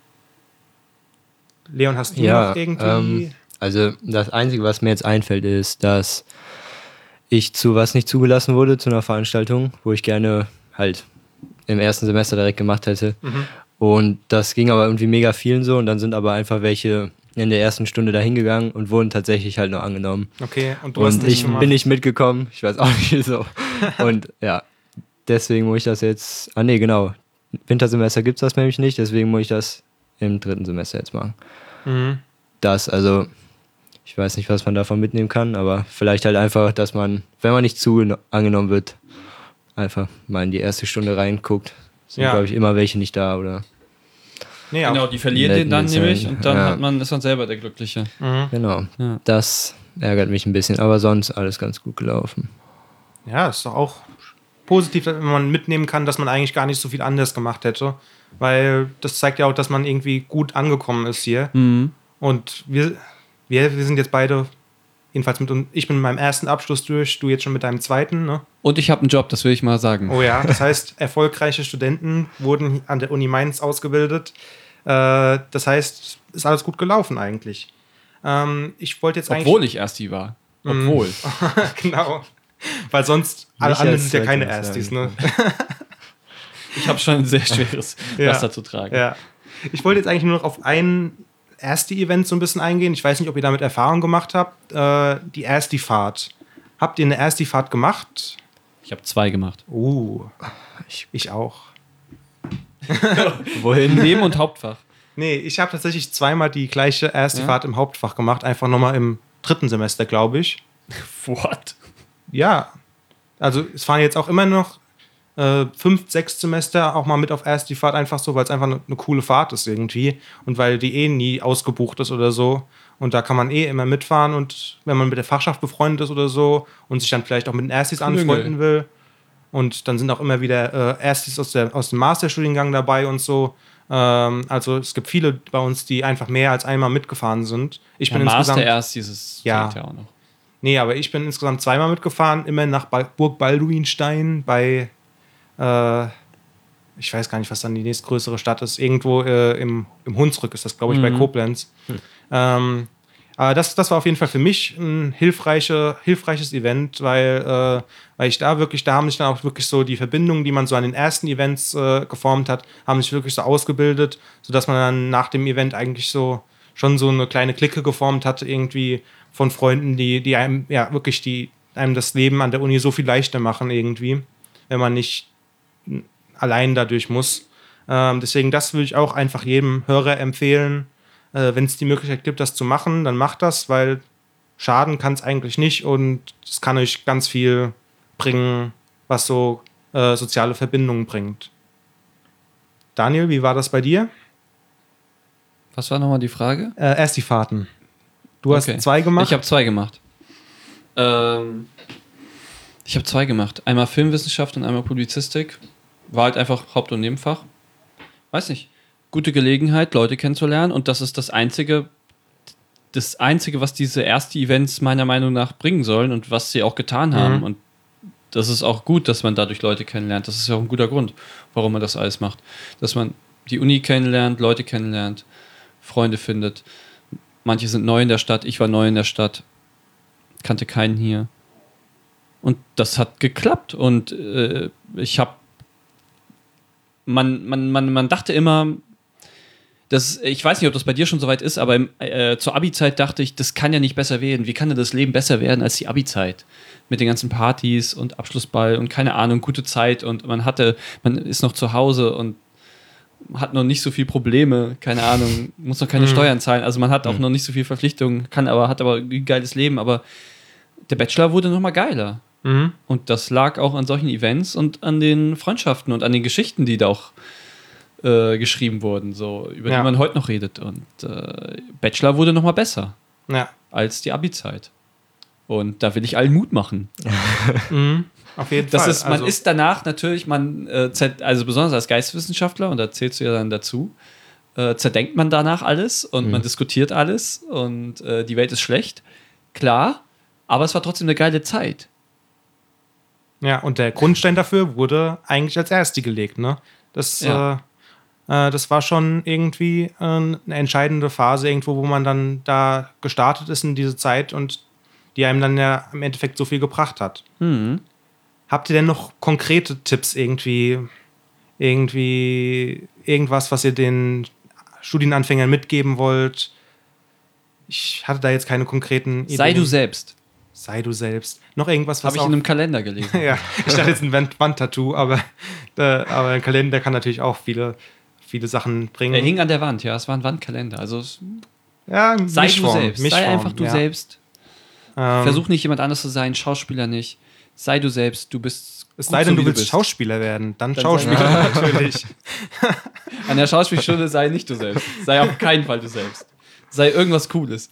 Leon, hast du noch irgendwie... Also das Einzige, was mir jetzt einfällt, ist, dass ich zu was nicht zugelassen wurde, zu einer Veranstaltung, wo ich gerne halt im ersten Semester direkt gemacht hätte. Und das ging aber irgendwie mega vielen so und dann sind aber einfach welche in der ersten Stunde da hingegangen und wurden tatsächlich halt noch angenommen. Okay, und du hast Und nicht ich gemacht. bin nicht mitgekommen, ich weiß auch nicht wieso. Und ja, deswegen muss ich das jetzt, genau, Wintersemester gibt es das nämlich nicht, deswegen muss ich das im 3. Semester jetzt machen. Das, also, ich weiß nicht, was man davon mitnehmen kann, aber vielleicht halt einfach, dass man, wenn man nicht angenommen wird, einfach mal in die erste Stunde reinguckt. Sind, glaube ich, immer welche nicht da, oder? Nee, Genau, die verlieren den dann nämlich und dann Ja. ist man selber der Glückliche. Genau, Ja. das ärgert mich ein bisschen, aber sonst alles ganz gut gelaufen. Ja, ist doch auch positiv, wenn man mitnehmen kann, dass man eigentlich gar nicht so viel anders gemacht hätte. Weil das zeigt ja auch, dass man irgendwie gut angekommen ist hier. Und wir sind jetzt beide, jedenfalls ich bin mit meinem ersten Abschluss durch, du jetzt schon mit deinem zweiten, ne? Und ich habe einen Job, das will ich mal sagen. Oh ja, das heißt, erfolgreiche Studenten wurden an der Uni Mainz ausgebildet. Das heißt, ist alles gut gelaufen eigentlich. Ich wollte jetzt Obwohl ich Ersti war. Obwohl. Genau. Weil sonst alle Nicht anderen als sind ja keine Zweiter, Erstis, sagen. ne? Ich habe schon ein sehr schweres Laster zu tragen. Ja. Ich wollte jetzt eigentlich nur noch auf ein Ersti-Event so ein bisschen eingehen. Ich weiß nicht, ob ihr damit Erfahrung gemacht habt. Die Ersti-Fahrt. Habt ihr eine Ersti-Fahrt gemacht? Ich habe 2 gemacht. Ich auch. Wohin? Neben- und Hauptfach. Nee, ich habe tatsächlich zweimal die gleiche Ersti-Fahrt im Hauptfach gemacht. Einfach nochmal im 3. Semester, glaube ich. What? Ja. Also es fahren jetzt auch immer noch 5, 6 Semester auch mal mit auf Ersti-Fahrt, einfach so, weil es einfach eine coole Fahrt ist irgendwie und weil die nie ausgebucht ist oder so. Und da kann man immer mitfahren und wenn man mit der Fachschaft befreundet ist oder so und sich dann vielleicht auch mit den Erstis anfreunden will. Und dann sind auch immer wieder Erstis aus dem Masterstudiengang dabei und so. Also es gibt viele bei uns, die einfach mehr als einmal mitgefahren sind. Ich bin insgesamt... erst dieses Ja. ja auch noch. Nee, aber ich bin insgesamt 2-mal mitgefahren, immer nach Burg Balduinstein bei, ich weiß gar nicht, was dann die nächstgrößere Stadt ist. Irgendwo im Hunsrück ist das, glaube ich, bei Koblenz. Aber das war auf jeden Fall für mich ein hilfreiches Event, weil ich da haben sich dann auch wirklich so die Verbindungen, die man so an den ersten Events geformt hat, haben sich wirklich so ausgebildet, sodass man dann nach dem Event eigentlich so schon so eine kleine Clique geformt hatte, irgendwie von Freunden, die einem, ja, wirklich, die einem das Leben an der Uni so viel leichter machen irgendwie, wenn man nicht allein dadurch muss. Deswegen, das würde ich auch einfach jedem Hörer empfehlen. Wenn es die Möglichkeit gibt, das zu machen, dann macht das, weil schaden kann es eigentlich nicht und es kann euch ganz viel bringen, was so soziale Verbindungen bringt. Daniel, wie war das bei dir? Was war nochmal die Frage? Erst die Fahrten. Du hast 2 gemacht? Ich habe 2 gemacht. Ich habe 2 gemacht. Einmal Filmwissenschaft und einmal Publizistik. War halt einfach Haupt- und Nebenfach. Weiß nicht. Gute Gelegenheit, Leute kennenzulernen. Und das ist das Einzige, was diese Ersti-Events meiner Meinung nach bringen sollen und was sie auch getan haben. Und das ist auch gut, dass man dadurch Leute kennenlernt. Das ist ja auch ein guter Grund, warum man das alles macht. Dass man die Uni kennenlernt, Leute kennenlernt, Freunde findet. Manche sind neu in der Stadt, ich war neu in der Stadt, kannte keinen hier. Und das hat geklappt. Und man dachte immer, ich weiß nicht, ob das bei dir schon soweit ist, aber zur Abi-Zeit dachte ich, das kann ja nicht besser werden. Wie kann denn das Leben besser werden als die Abi-Zeit? Mit den ganzen Partys und Abschlussball und keine Ahnung, gute Zeit und man ist noch zu Hause und hat noch nicht so viel Probleme, keine Ahnung, muss noch keine Steuern zahlen, also man hat auch noch nicht so viel Verpflichtungen, hat aber ein geiles Leben, aber der Bachelor wurde noch mal geiler. Und das lag auch an solchen Events und an den Freundschaften und an den Geschichten, die da auch geschrieben wurden, so, über die man heute noch redet. Und Bachelor wurde noch mal besser als die Abi-Zeit. Und da will ich allen Mut machen. Auf jeden Fall. Man ist danach natürlich, also besonders als Geisteswissenschaftler, und da zählst du ja dann dazu, zerdenkt man danach alles und man diskutiert alles und die Welt ist schlecht. Klar, aber es war trotzdem eine geile Zeit. Ja, und der Grundstein dafür wurde eigentlich als Ersti gelegt, ne? Das war schon irgendwie eine entscheidende Phase irgendwo, wo man dann da gestartet ist in diese Zeit und die einem dann ja im Endeffekt so viel gebracht hat. Habt ihr denn noch konkrete Tipps irgendwie irgendwas, was ihr den Studienanfängern mitgeben wollt? Ich hatte da jetzt keine konkreten Ideen. Sei du selbst. Sei du selbst. Noch irgendwas, was Habe ich in einem Kalender gelesen. ja, ich dachte jetzt ein Wandtattoo, aber ein Kalender kann natürlich auch viele Sachen bringen. Er hing an der Wand, ja, es war ein Wandkalender. Also Ja, sei du selbst. Sei Mischform, einfach du ja. selbst. Versuch nicht jemand anderes zu sein, Schauspieler nicht. Sei du selbst, du bist. Es gut sei denn, so, du wie willst bist. Schauspieler werden. Dann Dann Schauspieler natürlich. An der Schauspielschule sei nicht du selbst. Sei auf keinen Fall du selbst. Sei irgendwas Cooles.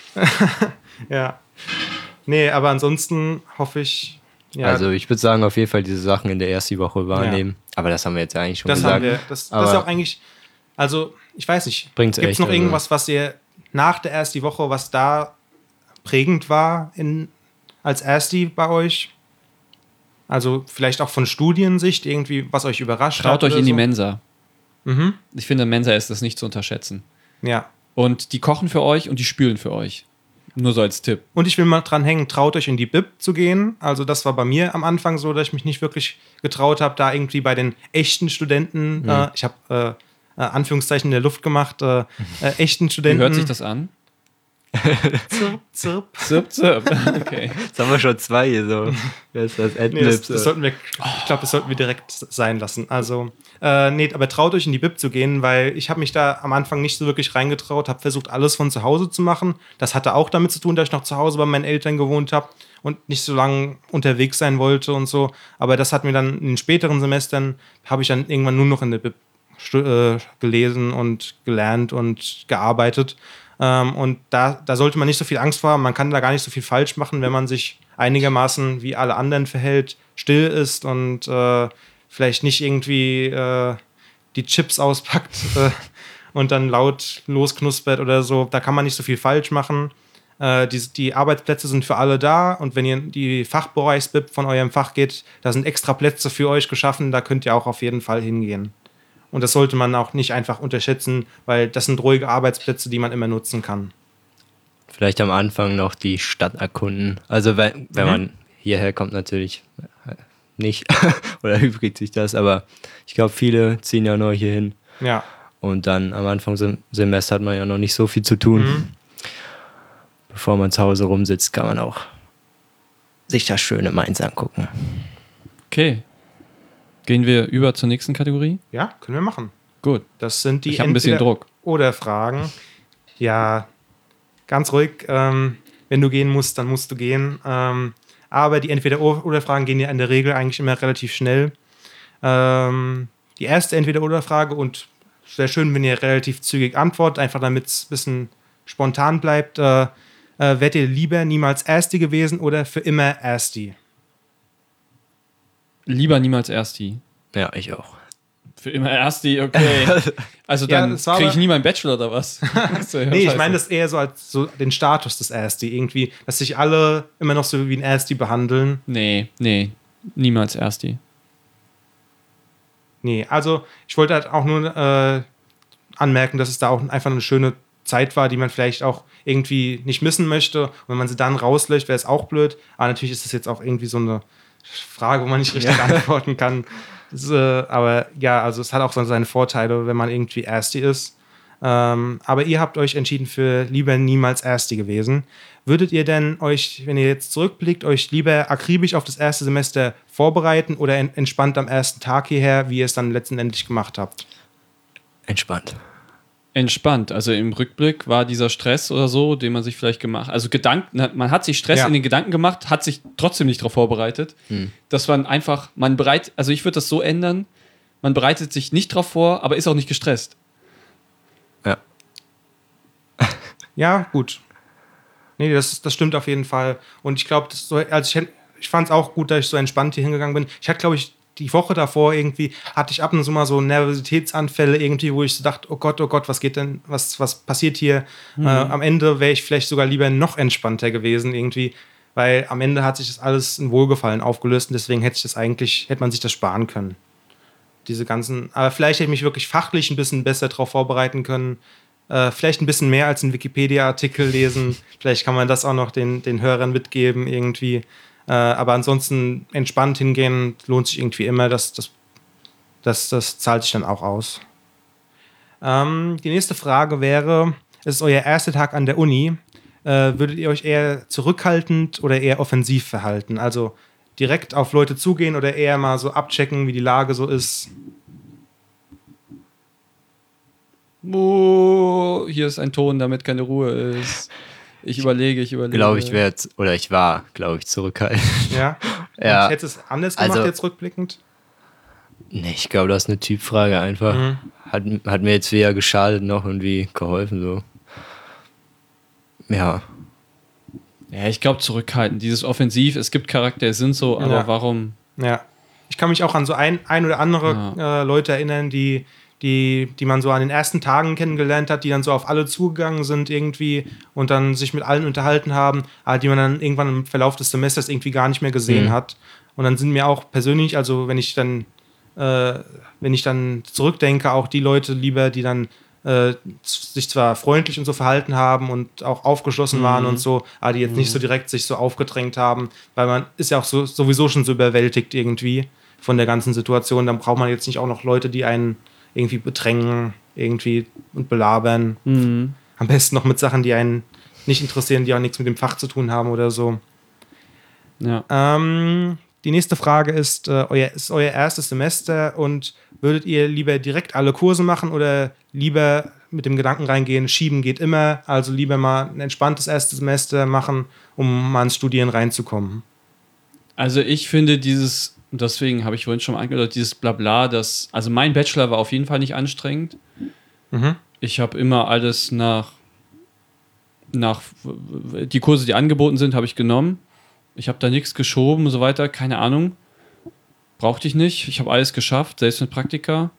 Ja. Nee, aber ansonsten hoffe ich. Ja, Also ich würde sagen, auf jeden Fall diese Sachen in der ersten Woche wahrnehmen. Aber das haben wir jetzt ja eigentlich schon das gesagt. haben wir. Das ist Aber auch eigentlich. Also, ich weiß nicht. Bringt's Gibt es echt, noch also. irgendwas, was ihr nach der ersten Woche, was da prägend war als Ersti bei euch? Also vielleicht auch von Studiensicht irgendwie, was euch überrascht hat? Traut euch oder in die so? Mensa. Mhm. Ich finde, Mensa ist das nicht zu unterschätzen. Ja. Und die kochen für euch und die spülen für euch. Nur so als Tipp. Und ich will mal dran hängen, traut euch in die Bib zu gehen. Also das war bei mir am Anfang so, dass ich mich nicht wirklich getraut habe, da irgendwie bei den echten Studenten, ich habe Anführungszeichen in der Luft gemacht, echten Wie Studenten. hört sich das an? Zirp, zirp. Zirp, zirp. Okay. Jetzt haben wir schon zwei hier so. Wer ist das? Nee, Adlibs, das sollten wir, ich glaube, das sollten wir direkt sein lassen. Also, nee, aber traut euch in die Bib zu gehen, weil ich habe mich da am Anfang nicht so wirklich reingetraut, habe versucht, alles von zu Hause zu machen. Das hatte auch damit zu tun, dass ich noch zu Hause bei meinen Eltern gewohnt habe und nicht so lange unterwegs sein wollte und so. Aber das hat mir dann in den späteren Semestern, habe ich dann irgendwann nur noch in der Bib gelesen und gelernt und gearbeitet. Und da sollte man nicht so viel Angst vor haben. Man kann da gar nicht so viel falsch machen, wenn man sich einigermaßen wie alle anderen verhält, still ist und vielleicht nicht irgendwie die Chips auspackt und dann laut losknuspert oder so. Da kann man nicht so viel falsch machen. Die Arbeitsplätze sind für alle da und wenn ihr in die Fachbereichsbib von eurem Fach geht, da sind extra Plätze für euch geschaffen, da könnt ihr auch auf jeden Fall hingehen. Und das sollte man auch nicht einfach unterschätzen, weil das sind ruhige Arbeitsplätze, die man immer nutzen kann. Vielleicht am Anfang noch die Stadt erkunden. Also wenn man hierher kommt, natürlich nicht. Oder übrigt sich das. Aber ich glaube, viele ziehen ja neu hier hin. Ja. Und dann am Anfang Semester hat man ja noch nicht so viel zu tun. Bevor man zu Hause rumsitzt, kann man auch sich das schöne Mainz angucken. Okay. Gehen wir über zur nächsten Kategorie? Ja, können wir machen. Gut. Das sind die Ich habe ein bisschen Druck. oder Fragen. Ja, ganz ruhig. Wenn du gehen musst, dann musst du gehen. Aber die Entweder-oder-Fragen gehen ja in der Regel eigentlich immer relativ schnell. Die erste Entweder-oder-Frage und sehr schön, wenn ihr relativ zügig antwortet, einfach damit es ein bisschen spontan bleibt. Wärt ihr lieber niemals Ersti gewesen oder für immer Ersti? Lieber niemals Ersti. Ja, ich auch. Für immer Ersti, okay. Also Ja, dann das war kriege ich aber- nie meinen Bachelor oder was? Nee, ich meine das eher so als so den Status des Ersti irgendwie, dass sich alle immer noch so wie ein Ersti behandeln. Nee, niemals Ersti. Nee, also ich wollte halt auch nur anmerken, dass es da auch einfach eine schöne Zeit war, die man vielleicht auch irgendwie nicht missen möchte. Und wenn man sie dann rauslöscht, wäre es auch blöd. Aber natürlich ist das jetzt auch irgendwie so eine Frage, wo man nicht richtig antworten kann. Aber ja, also es hat auch so seine Vorteile, wenn man irgendwie Ersti ist. Aber ihr habt euch entschieden für lieber niemals Ersti gewesen. Würdet ihr denn euch, wenn ihr jetzt zurückblickt, euch lieber akribisch auf das erste Semester vorbereiten oder entspannt am ersten Tag hierher, wie ihr es dann letztendlich gemacht habt? Entspannt. Entspannt. Also im Rückblick war dieser Stress oder so, den man sich vielleicht gemacht, also man hat sich Stress in den Gedanken gemacht, hat sich trotzdem nicht darauf vorbereitet. Dass man einfach, also ich würde das so ändern, man bereitet sich nicht drauf vor, aber ist auch nicht gestresst. Ja. Ja, gut. Nee, das stimmt auf jeden Fall. Und ich glaube, ich fand es auch gut, dass ich so entspannt hier hingegangen bin. Ich hatte, glaube ich, die Woche davor irgendwie hatte ich ab und zu mal so Nervositätsanfälle irgendwie, wo ich so dachte, oh Gott, was geht denn, was passiert hier? Am Ende wäre ich vielleicht sogar lieber noch entspannter gewesen irgendwie, weil am Ende hat sich das alles in Wohlgefallen aufgelöst und deswegen hätte man sich das sparen können. Diese ganzen, aber vielleicht hätte ich mich wirklich fachlich ein bisschen besser darauf vorbereiten können. Vielleicht ein bisschen mehr als einen Wikipedia-Artikel lesen. Vielleicht kann man das auch noch den Hörern mitgeben irgendwie. Aber ansonsten entspannt hingehen lohnt sich irgendwie immer. Das zahlt sich dann auch aus. Die nächste Frage wäre, es ist euer erster Tag an der Uni. Würdet ihr euch eher zurückhaltend oder eher offensiv verhalten? Also direkt auf Leute zugehen oder eher mal so abchecken, wie die Lage so ist? Oh, hier ist ein Ton, damit keine Ruhe ist. Ich überlege. Ich war, glaube ich, zurückhaltend. Ja? Ja. Ich hätte es anders gemacht, Also, jetzt rückblickend? Nee, ich glaube, das ist eine Typfrage einfach. Hat mir jetzt weder geschadet noch irgendwie geholfen, so. Ja. Ja, ich glaube zurückhalten. Dieses Offensiv, es gibt Charaktere, sind so, aber warum? Ja. Ich kann mich auch an so ein oder andere Leute erinnern, die man so an den ersten Tagen kennengelernt hat, die dann so auf alle zugegangen sind irgendwie und dann sich mit allen unterhalten haben, aber die man dann irgendwann im Verlauf des Semesters irgendwie gar nicht mehr gesehen hat. Und dann sind mir auch persönlich, also wenn ich dann zurückdenke, auch die Leute lieber, die dann sich zwar freundlich und so verhalten haben und auch aufgeschlossen waren und so, aber die jetzt nicht so direkt sich so aufgedrängt haben, weil man ist ja auch sowieso schon so überwältigt irgendwie von der ganzen Situation. Dann braucht man jetzt nicht auch noch Leute, die einen irgendwie bedrängen irgendwie und belabern. Am besten noch mit Sachen, die einen nicht interessieren, die auch nichts mit dem Fach zu tun haben oder so. Ja. Die nächste Frage ist euer erstes Semester und würdet ihr lieber direkt alle Kurse machen oder lieber mit dem Gedanken reingehen, schieben geht immer, also lieber mal ein entspanntes erstes Semester machen, um mal ins Studieren reinzukommen? Also ich finde deswegen habe ich vorhin schon mal angedeutet, dieses Blabla, also mein Bachelor war auf jeden Fall nicht anstrengend. Ich habe immer alles nach die Kurse, die angeboten sind, habe ich genommen. Ich habe da nichts geschoben und so weiter, keine Ahnung. Brauchte ich nicht. Ich habe alles geschafft, selbst mit Praktika.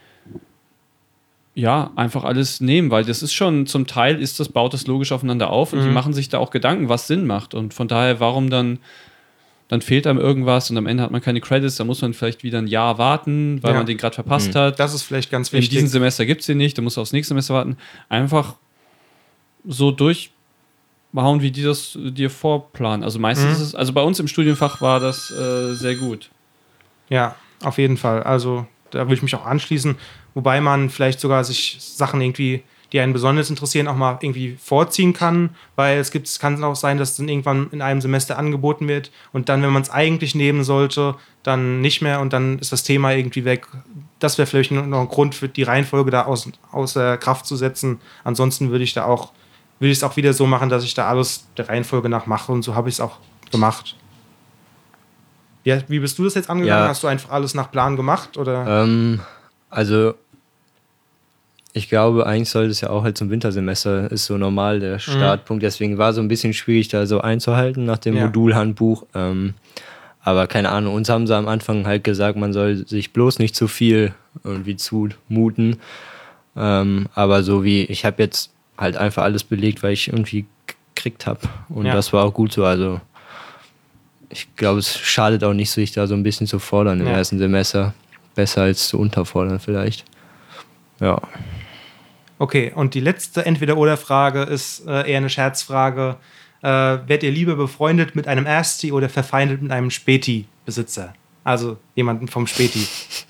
Ja, einfach alles nehmen, weil das ist schon, zum Teil baut das logisch aufeinander auf und die machen sich da auch Gedanken, was Sinn macht. Und von daher, warum dann fehlt einem irgendwas und am Ende hat man keine Credits, dann muss man vielleicht wieder ein Jahr warten, weil man den gerade verpasst hat. Das ist vielleicht ganz wichtig. In diesem Semester gibt es den nicht, dann musst du aufs nächste Semester warten. Einfach so durchhauen, wie die das dir vorplanen. Also meistens ist es, also bei uns im Studienfach war das sehr gut. Ja, auf jeden Fall. Also da würde ich mich auch anschließen, wobei man vielleicht sogar sich Sachen irgendwie, die einen besonders interessieren, auch mal irgendwie vorziehen kann, weil es kann auch sein, dass es dann irgendwann in einem Semester angeboten wird und dann, wenn man es eigentlich nehmen sollte, dann nicht mehr und dann ist das Thema irgendwie weg. Das wäre vielleicht noch ein Grund für die Reihenfolge da außer Kraft zu setzen. Ansonsten würde ich es auch wieder so machen, dass ich da alles der Reihenfolge nach mache und so habe ich es auch gemacht. Ja, wie bist du das jetzt angegangen? Ja. Hast du einfach alles nach Plan gemacht? Oder? Also ich glaube, eigentlich sollte es ja auch halt zum Wintersemester ist so normal der Startpunkt. Deswegen war so ein bisschen schwierig, da so einzuhalten nach dem Modulhandbuch. Aber keine Ahnung, uns haben sie am Anfang halt gesagt, man soll sich bloß nicht zu viel irgendwie zumuten. Aber so wie, ich habe jetzt halt einfach alles belegt, weil ich irgendwie gekriegt habe. Und das war auch gut so. Also ich glaube, es schadet auch nicht, sich da so ein bisschen zu fordern im ersten Semester. Besser als zu unterfordern vielleicht. Ja. Okay, und die letzte Entweder-oder-Frage ist eher eine Scherzfrage. Werdet ihr lieber befreundet mit einem Ersti oder verfeindet mit einem Späti-Besitzer? Also jemanden vom Späti.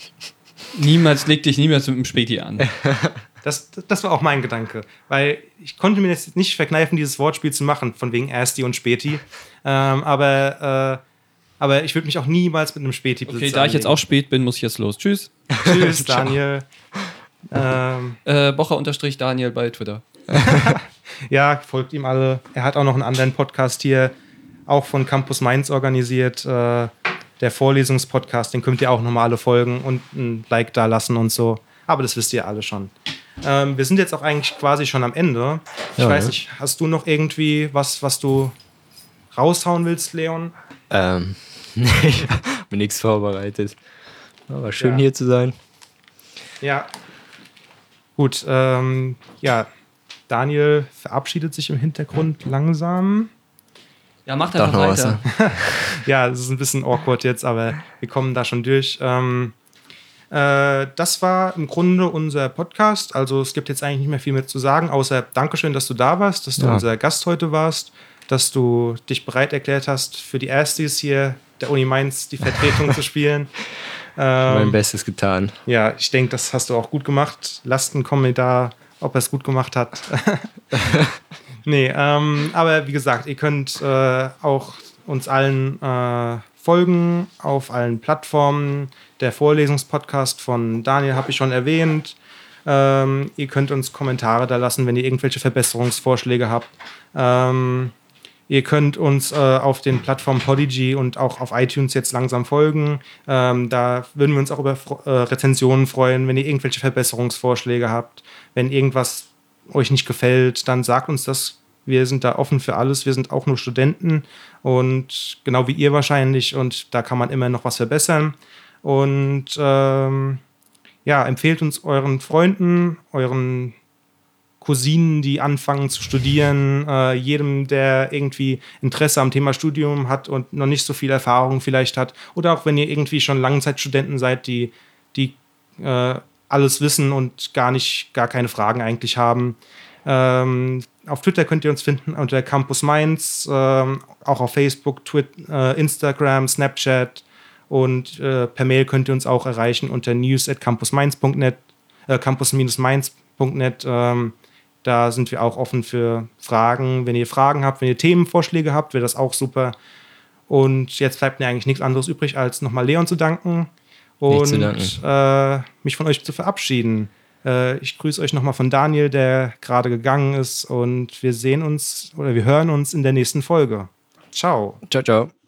Leg dich niemals mit dem Späti an. Das war auch mein Gedanke, weil ich konnte mir jetzt nicht verkneifen, dieses Wortspiel zu machen, von wegen Ersti und Späti. Aber ich würde mich auch niemals mit einem Späti-Besitzer Okay, da ich jetzt auch spät bin, muss ich jetzt los. Tschüss. Tschüss, Daniel. Bocher_Daniel bei Twitter. Ja, folgt ihm alle. Er hat auch noch einen anderen Podcast hier, auch von Campus Mainz organisiert. Der Vorlesungspodcast, den könnt ihr auch nochmal alle folgen und ein Like da lassen und so. Aber das wisst ihr alle schon. Wir sind jetzt auch eigentlich quasi schon am Ende. Ich weiß nicht, hast du noch irgendwie was du raushauen willst, Leon? Nee, ich habe mir nichts vorbereitet. War schön hier zu sein. Ja. Gut, ja, Daniel verabschiedet sich im Hintergrund langsam. Ja, macht einfach weiter. Ja, das ist ein bisschen awkward jetzt, aber wir kommen da schon durch. Das war im Grunde unser Podcast. Also es gibt jetzt eigentlich nicht mehr viel mehr zu sagen, außer Dankeschön, dass du da warst, dass du unser Gast heute warst, dass du dich bereit erklärt hast, für die Erstis hier der Uni Mainz die Vertretung zu spielen. Mein Bestes getan. Ja, ich denke, das hast du auch gut gemacht. Lasst einen Kommentar, ob er es gut gemacht hat. Nee, aber wie gesagt, ihr könnt auch uns allen folgen auf allen Plattformen. Der Vorlesungspodcast von Daniel habe ich schon erwähnt. Ihr könnt uns Kommentare da lassen, wenn ihr irgendwelche Verbesserungsvorschläge habt. Ihr könnt uns auf den Plattformen Podigy und auch auf iTunes jetzt langsam folgen. Da würden wir uns auch über Rezensionen freuen, wenn ihr irgendwelche Verbesserungsvorschläge habt. Wenn irgendwas euch nicht gefällt, dann sagt uns das. Wir sind da offen für alles. Wir sind auch nur Studenten und genau wie ihr wahrscheinlich. Und da kann man immer noch was verbessern. Und ja, empfehlt uns euren Freunden, euren Cousinen, die anfangen zu studieren, jedem, der irgendwie Interesse am Thema Studium hat und noch nicht so viel Erfahrung vielleicht hat. Oder auch wenn ihr irgendwie schon Langzeitstudenten seid, die alles wissen und gar keine Fragen eigentlich haben. Auf Twitter könnt ihr uns finden unter Campus Mainz, auch auf Facebook, Twitter, Instagram, Snapchat und per Mail könnt ihr uns auch erreichen unter news@campus-mainz.net. Da sind wir auch offen für Fragen. Wenn ihr Fragen habt, wenn ihr Themenvorschläge habt, wäre das auch super. Und jetzt bleibt mir eigentlich nichts anderes übrig, als nochmal Leon zu danken und mich von euch zu verabschieden. Ich grüße euch nochmal von Daniel, der gerade gegangen ist. Und wir hören uns in der nächsten Folge. Ciao. Ciao, ciao.